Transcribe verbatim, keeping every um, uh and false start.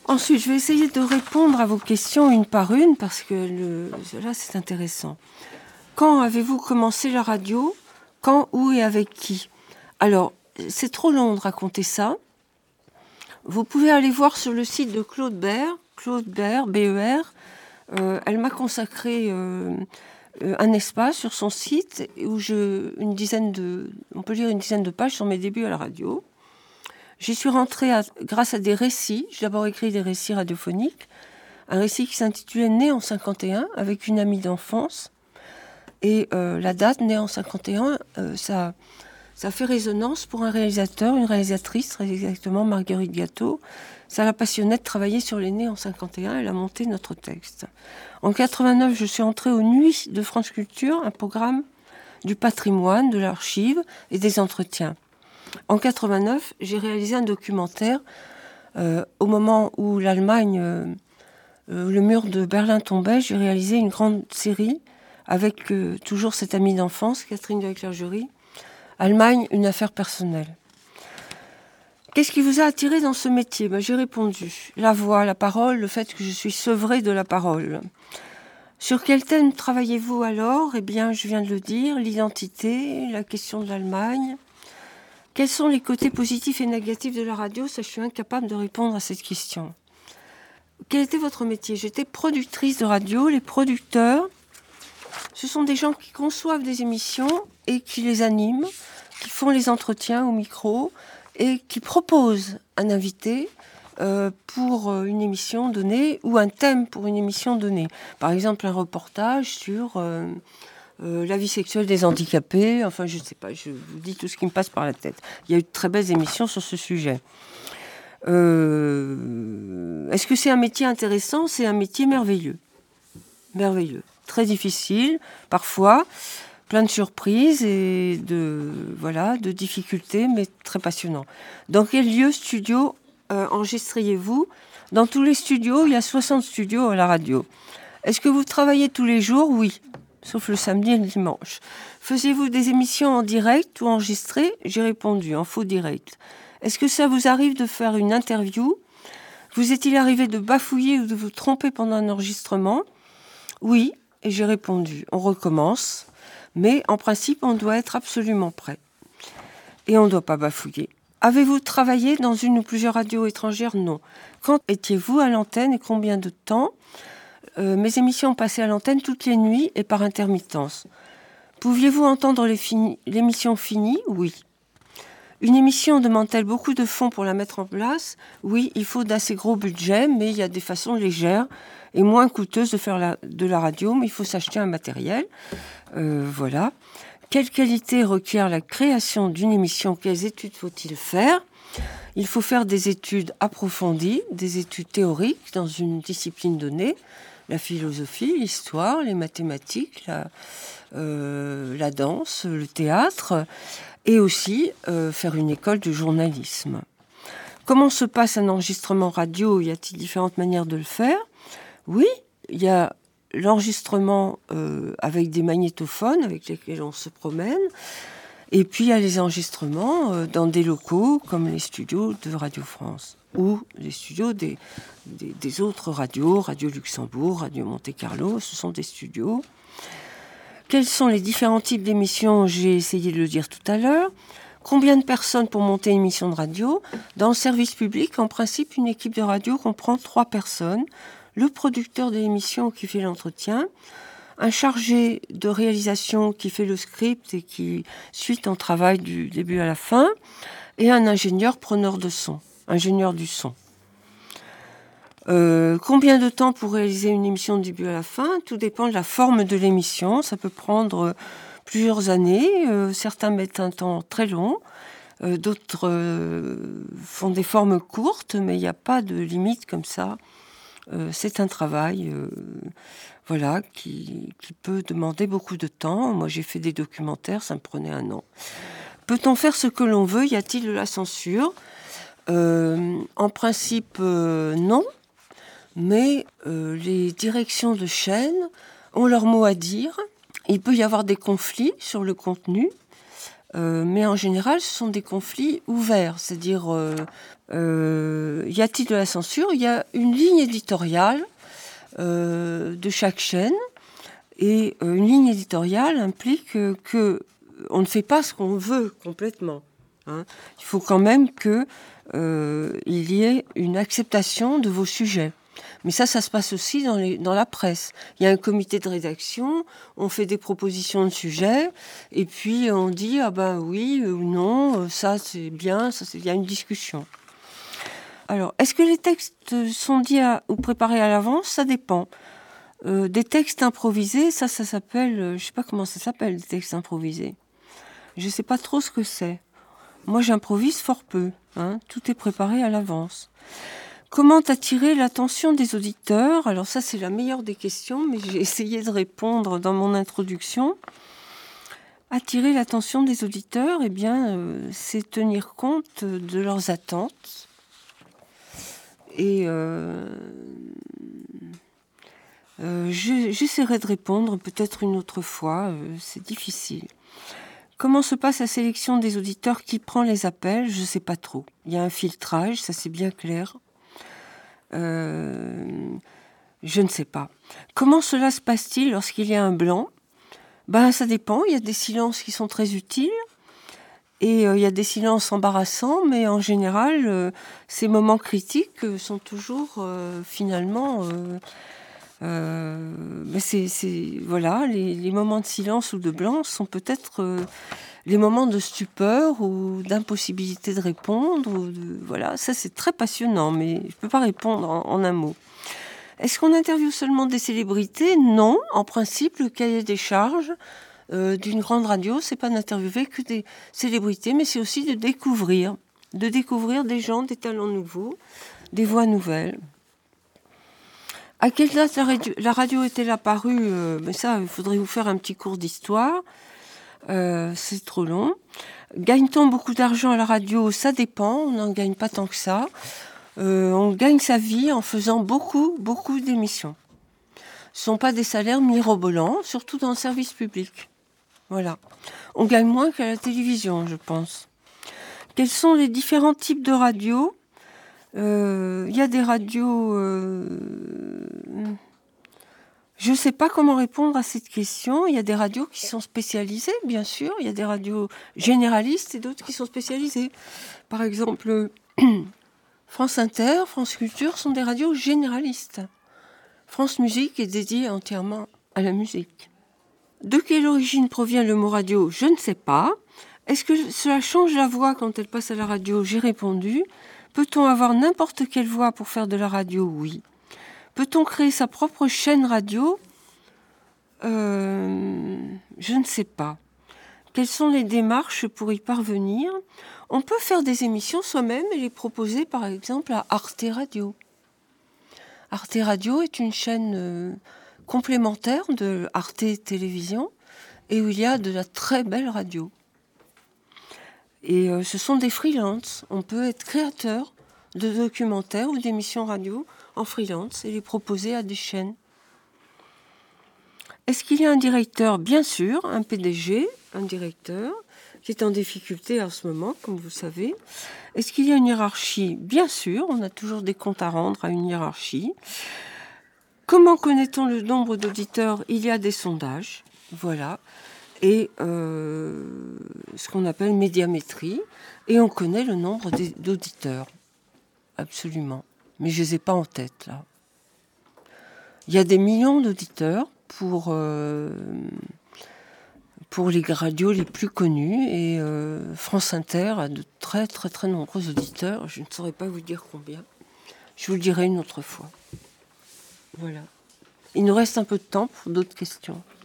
Ensuite, je vais essayer de répondre à vos questions une par une parce que le, là, c'est intéressant. Quand avez-vous commencé la radio ? Quand, où et avec qui ? Alors, c'est trop long de raconter ça. Vous pouvez aller voir sur le site de Claude Bert, Claude Bert, B E R. Euh, elle m'a consacré euh, un espace sur son site où je, une dizaine de, on peut lire une dizaine de pages sur mes débuts à la radio. J'y suis rentrée à, grâce à des récits. J'ai d'abord écrit des récits radiophoniques. Un récit qui s'intitulait « Né en cinquante et un » avec une amie d'enfance. Et euh, la date, né en cinquante et un, euh, ça, ça fait résonance pour un réalisateur, une réalisatrice, très exactement Marguerite Gâteau. Ça la passionnait de travailler sur les nés en cinquante et un. Elle a monté notre texte. En quatre-vingt-neuf, je suis entrée aux Nuits de France Culture, un programme du patrimoine, de l'archive et des entretiens. En quatre-vingt-neuf, j'ai réalisé un documentaire euh, au moment où l'Allemagne, euh, euh, le mur de Berlin tombait. J'ai réalisé une grande série avec euh, toujours cette amie d'enfance, Catherine de Clergerie. Allemagne, une affaire personnelle. Qu'est-ce qui vous a attiré dans ce métier ? Ben, j'ai répondu. La voix, la parole, le fait que je suis sevrée de la parole. Sur quel thème travaillez-vous alors ? Eh bien, je viens de le dire, l'identité, la question de l'Allemagne. Quels sont les côtés positifs et négatifs de la radio ? Ça, je suis incapable de répondre à cette question. Quel était votre métier ? J'étais productrice de radio. Les producteurs, ce sont des gens qui conçoivent des émissions et qui les animent, qui font les entretiens au micro et qui proposent un invité euh, pour une émission donnée ou un thème pour une émission donnée. Par exemple, un reportage sur euh, euh, la vie sexuelle des handicapés. Enfin, je ne sais pas, je vous dis tout ce qui me passe par la tête. Il y a eu de très belles émissions sur ce sujet. Euh, est-ce que c'est un métier intéressant ? C'est un métier merveilleux. Merveilleux. Très difficile, parfois, plein de surprises et de, voilà, de difficultés, mais très passionnant. Dans quel lieu, studio, euh, enregistriez-vous ? Dans tous les studios, il y a soixante studios à la radio. Est-ce que vous travaillez tous les jours ? Oui, sauf le samedi et le dimanche. Faisiez-vous des émissions en direct ou enregistrées ? J'ai répondu, en faux direct. Est-ce que ça vous arrive de faire une interview ? Vous est-il arrivé de bafouiller ou de vous tromper pendant un enregistrement ? Oui, et j'ai répondu, on recommence, mais en principe, on doit être absolument prêt. Et on ne doit pas bafouiller. Avez-vous travaillé dans une ou plusieurs radios étrangères ? Non. Quand étiez-vous à l'antenne et combien de temps ? euh, Mes émissions passaient à l'antenne toutes les nuits et par intermittence. Pouviez-vous entendre les fini- l'émission finie ? Oui. Une émission demande-t-elle beaucoup de fonds pour la mettre en place ? Oui, il faut d'assez gros budgets, mais il y a des façons légères et moins coûteuses de faire la, de la radio, mais il faut s'acheter un matériel. Euh, voilà. Quelle qualité requiert la création d'une émission ? Quelles études faut-il faire ? Il faut faire des études approfondies, des études théoriques dans une discipline donnée, la philosophie, l'histoire, les mathématiques, la, euh, la danse, le théâtre, et aussi euh, faire une école de journalisme. Comment se passe un enregistrement radio ? Y a-t-il différentes manières de le faire ? Oui, il y a l'enregistrement euh, avec des magnétophones avec lesquels on se promène, et puis il y a les enregistrements euh, dans des locaux comme les studios de Radio France ou les studios des, des, des autres radios, Radio Luxembourg, Radio Monte Carlo, ce sont des studios. Quels sont les différents types d'émissions ? J'ai essayé de le dire tout à l'heure. Combien de personnes pour monter une émission de radio ? Dans le service public, en principe, une équipe de radio comprend trois personnes. Le producteur de l'émission qui fait l'entretien, un chargé de réalisation qui fait le script et qui suit ton travail du début à la fin, et un ingénieur preneur de son, ingénieur du son. Euh, combien de temps pour réaliser une émission du début à la fin ? Tout dépend de la forme de l'émission. Ça peut prendre plusieurs années. Euh, certains mettent un temps très long. Euh, d'autres euh, font des formes courtes, mais il n'y a pas de limite comme ça. Euh, c'est un travail euh, voilà, qui, qui peut demander beaucoup de temps. Moi, j'ai fait des documentaires, ça me prenait un an. Peut-on faire ce que l'on veut ? Y a-t-il de la censure ? euh, En principe, euh, non. Mais euh, les directions de chaîne ont leur mot à dire. Il peut y avoir des conflits sur le contenu. Euh, mais en général, ce sont des conflits ouverts. C'est-à-dire, euh, euh, y a-t-il de la censure? Il y a une ligne éditoriale euh, de chaque chaîne. Et euh, une ligne éditoriale implique euh, que on ne fait pas ce qu'on veut complètement. Hein. Il faut quand même qu'il euh, y ait une acceptation de vos sujets. Mais ça, ça se passe aussi dans, les, dans la presse. Il y a un comité de rédaction, on fait des propositions de sujets, et puis on dit, ah ben oui ou non, ça c'est bien, ça c'est bien, une discussion. Alors, est-ce que les textes sont dits à, ou préparés à l'avance? Ça dépend. Euh, des textes improvisés, ça, ça s'appelle, euh, je sais pas comment ça s'appelle, des textes improvisés. Je sais pas trop ce que c'est. Moi, j'improvise fort peu. Hein, tout est préparé à l'avance. Comment attirer l'attention des auditeurs? Alors ça, c'est la meilleure des questions, mais j'ai essayé de répondre dans mon introduction. Attirer l'attention des auditeurs, eh bien, euh, c'est tenir compte de leurs attentes. Et euh, euh, je, j'essaierai de répondre peut-être une autre fois, euh, c'est difficile. Comment se passe la sélection des auditeurs? Qui prend les appels? Je ne sais pas trop. Il y a un filtrage, ça c'est bien clair. Euh, je ne sais pas. Comment cela se passe-t-il lorsqu'il y a un blanc? Ben, ça dépend. Il y a des silences qui sont très utiles et euh, il y a des silences embarrassants, mais en général, euh, ces moments critiques euh, sont toujours euh, finalement... Euh, euh, ben c'est, c'est, voilà, les, les moments de silence ou de blanc sont peut-être... Euh, les moments de stupeur ou d'impossibilité de répondre, ou de, voilà, ça c'est très passionnant, mais je ne peux pas répondre en, en un mot. Est-ce qu'on interviewe seulement des célébrités? Non, en principe, le cahier des charges euh, d'une grande radio, c'est pas d'interviewer que des célébrités, mais c'est aussi de découvrir, de découvrir des gens, des talents nouveaux, des voix nouvelles. À quelle date la radio, la radio est-elle apparue? euh, Mais ça, il faudrait vous faire un petit cours d'histoire. Euh, c'est trop long. Gagne-t-on beaucoup d'argent à la radio? Ça dépend, on n'en gagne pas tant que ça. Euh, on gagne sa vie en faisant beaucoup, beaucoup d'émissions. Ce ne sont pas des salaires mirobolants, surtout dans le service public. Voilà. On gagne moins qu'à la télévision, je pense. Quels sont les différents types de radios? Euh, y a des radios... Euh, Je ne sais pas comment répondre à cette question. Il y a des radios qui sont spécialisées, bien sûr. Il y a des radios généralistes et d'autres qui sont spécialisées. Par exemple, France Inter, France Culture sont des radios généralistes. France Musique est dédiée entièrement à la musique. De quelle origine provient le mot radio? Je ne sais pas. Est-ce que cela change la voix quand elle passe à la radio? J'ai répondu. Peut-on avoir n'importe quelle voix pour faire de la radio? Oui. Peut-on créer sa propre chaîne radio? euh, Je ne sais pas. Quelles sont les démarches pour y parvenir? On peut faire des émissions soi-même et les proposer par exemple à Arte Radio. Arte Radio est une chaîne euh, complémentaire de Arte Télévision et où il y a de la très belle radio. Et euh, ce sont des freelances. On peut être créateur de documentaires ou d'émissions radio en freelance et les proposer à des chaînes. Est-ce qu'il y a un directeur? Bien sûr, un P D G, un directeur, qui est en difficulté en ce moment, comme vous savez. Est-ce qu'il y a une hiérarchie? Bien sûr, on a toujours des comptes à rendre à une hiérarchie. Comment connaît-on le nombre d'auditeurs? Il y a des sondages, voilà, et euh, ce qu'on appelle médiamétrie, et on connaît le nombre d'auditeurs, absolument. Mais je ne les ai pas en tête, là. Il y a des millions d'auditeurs pour, euh, pour les radios les plus connues, et euh, France Inter a de très très très nombreux auditeurs. Je ne saurais pas vous dire combien. Je vous le dirai une autre fois. Voilà. Il nous reste un peu de temps pour d'autres questions.